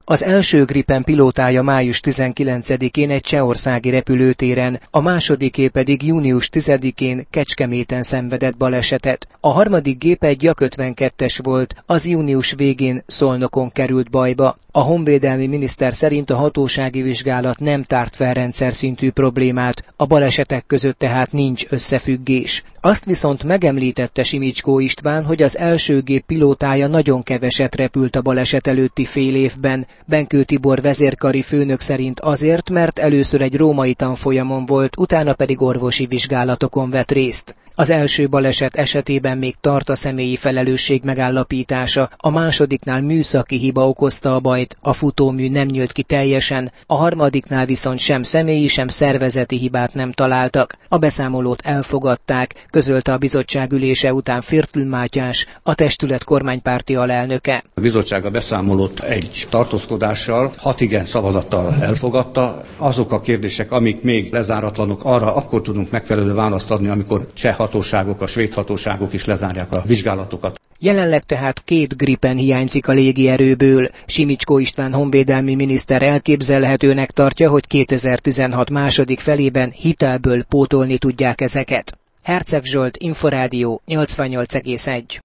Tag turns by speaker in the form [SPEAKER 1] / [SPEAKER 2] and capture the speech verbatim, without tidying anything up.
[SPEAKER 1] Az első Gripen pilótája május tizenkilencedikén egy csehországi repülőtéren, a másodiké pedig június tizedikén Kecskeméten szenvedett balesetet. A harmadik gép egy Jak ötvenkettes volt, az június végén Szolnokon került bajba. A honvédelmi miniszter szerint a hatósági vizsgálat nem tárt fel rendszerszintű problémát, a balesetek között tehát nincs összefüggés. Azt viszont megemlítette Simicskó István, hogy az első gép pilótája nagyon keveset repült a baleset előtti fél évben. Benkő Tibor vezérkari főnök szerint azért, mert először egy római tanfolyamon volt, utána pedig orvosi vizsgálatokon vett részt. Az első baleset esetében még tart a személyi felelősség megállapítása, a másodiknál műszaki hiba okozta a bajt, a futómű nem nyílt ki teljesen, a harmadiknál viszont sem személyi, sem szervezeti hibát nem találtak. A beszámolót elfogadták, közölte a bizottság ülése után Firtl Mátyás, a testület kormánypárti alelnöke.
[SPEAKER 2] A bizottság a beszámolót egy tartózkodással, hat igen szavazattal elfogadta. Azok a kérdések, amik még lezáratlanok, arra akkor tudunk megfelelő választ adni, amikor cseh hatóságok, a svéd hatóságok is lezárják a vizsgálatokat.
[SPEAKER 1] Jelenleg tehát két Gripen hiányzik a légierőből. Simicskó István honvédelmi miniszter elképzelhetőnek tartja, hogy kétezer-tizenhat második felében hitelből pótolni tudják ezeket. Herceg Zsolt, Inforádió, nyolcvannyolc egész egy.